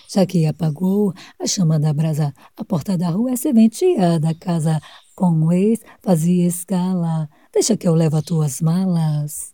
Já que apagou a chama da brasa, a porta da rua é serventia da casa. Com o ex fazia escala, deixa que eu levo as tuas malas.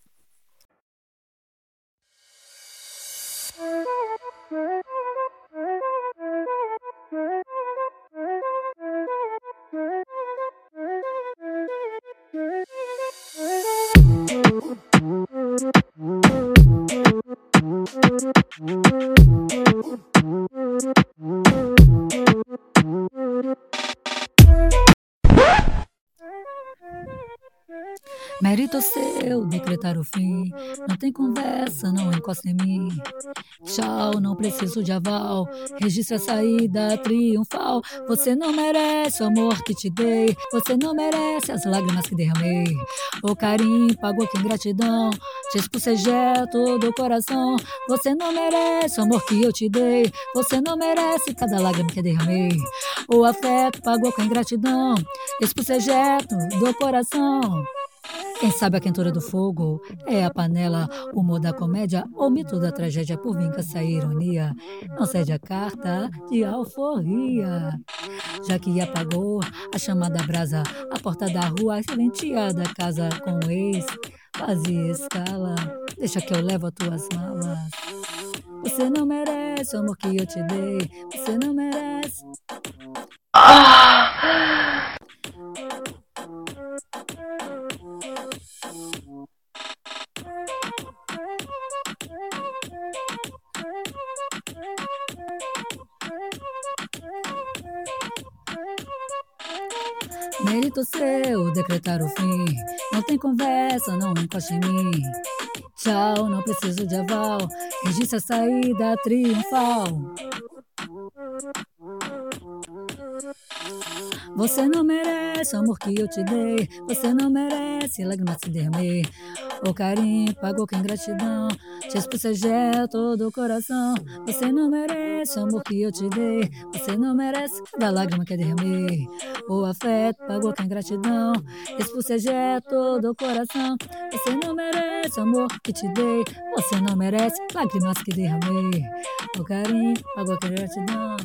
Mérito seu decretar o fim, não tem conversa, não encosta em mim. Tchau, não preciso de aval, registra a saída triunfal. Você não merece o amor que te dei, você não merece as lágrimas que derramei. O carinho pagou com ingratidão, te espucejé todo o coração. Você não merece o amor que eu te dei, você não merece cada lágrima que derramei. O afeto pagou com ingratidão, espucejé todo o coração. Quem sabe a quentura do fogo é a panela, o humor da comédia, o mito da tragédia, por vingança e ironia. Não cede a carta de alforria. Já que apagou a chama da brasa, a porta da rua, a serventia da casa com o ex, fazia escala, deixa que eu levo as tuas malas. Você não merece o amor que eu te dei, você não merece. Mérito seu decretar o fim, não tem conversa, não encosta em mim. Tchau, não preciso de aval, registra a saída triunfal. Você não merece o amor que eu te dei, você não merece lágrimas que derramei. O carinho pagou com ingratidão, te espucejé todo o coração. Você não merece o amor que eu te dei, você não merece cada lágrima que derramei. O afeto pagou com ingratidão, espucejé todo o coração. Você não merece o amor que te dei, você não merece lágrimas que derramei. O carinho pagou com ingratidão.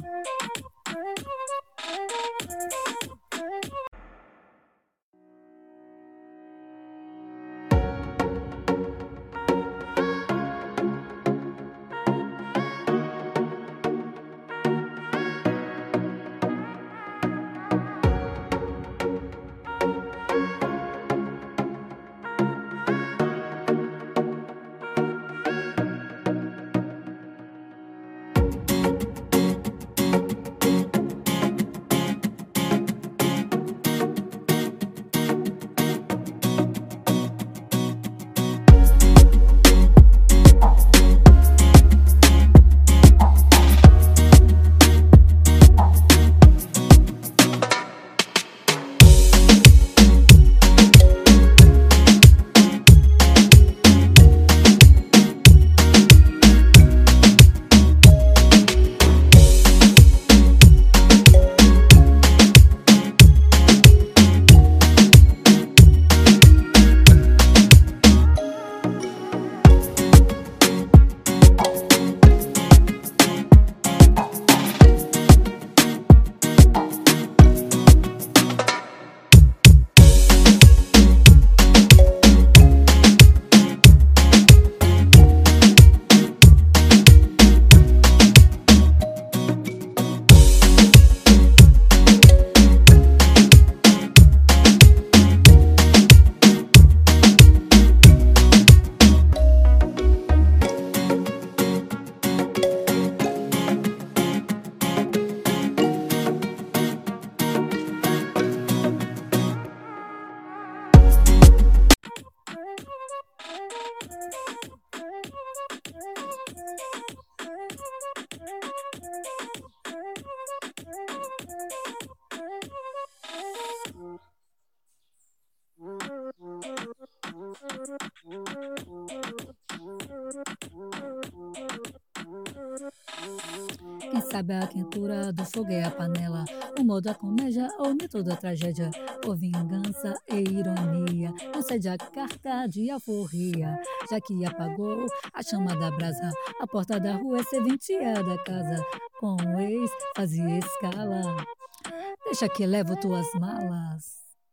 Quem sabe a quentura do fogo é a panela, o humor da comédia, o mito da tragédia, ou vingança e ironia. Não cede a carta de alforria, já que apagou a chama da brasa. A porta da rua é serventia da casa, com o ex fazia escala. Deixa que levo tuas malas.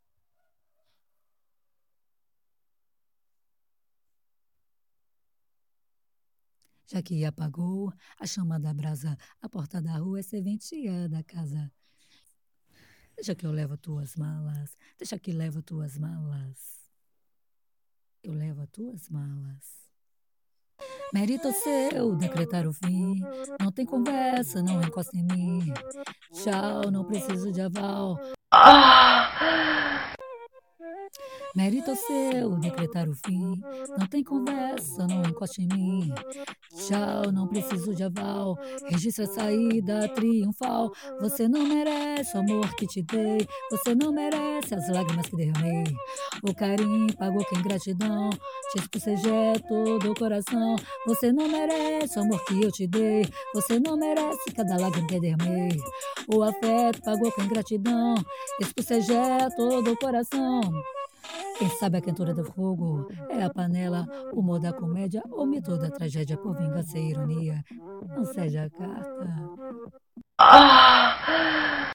Já que apagou a chama da brasa, a porta da rua é serventia da casa. Deixa que eu levo tuas malas, deixa que levo tuas malas. Eu levo as tuas malas. Mérito seu decretar o fim. Não tem conversa, não encosta em mim. Tchau, não preciso de aval. Mérito seu decretar o fim. Não tem conversa, não encoste em mim. Tchau, não preciso de aval. Registra a saída triunfal. Você não merece o amor que te dei. Você não merece as lágrimas que derramei. O carinho pagou com ingratidão. Te escocejei todo o coração. Você não merece o amor que eu te dei. Você não merece cada lágrima que derramei. O afeto pagou com ingratidão. Escocejei todo o coração. Quem sabe a quentura do fogo é a panela, o humor da comédia, o mito da tragédia, por vingança e ironia. Não seja a carta.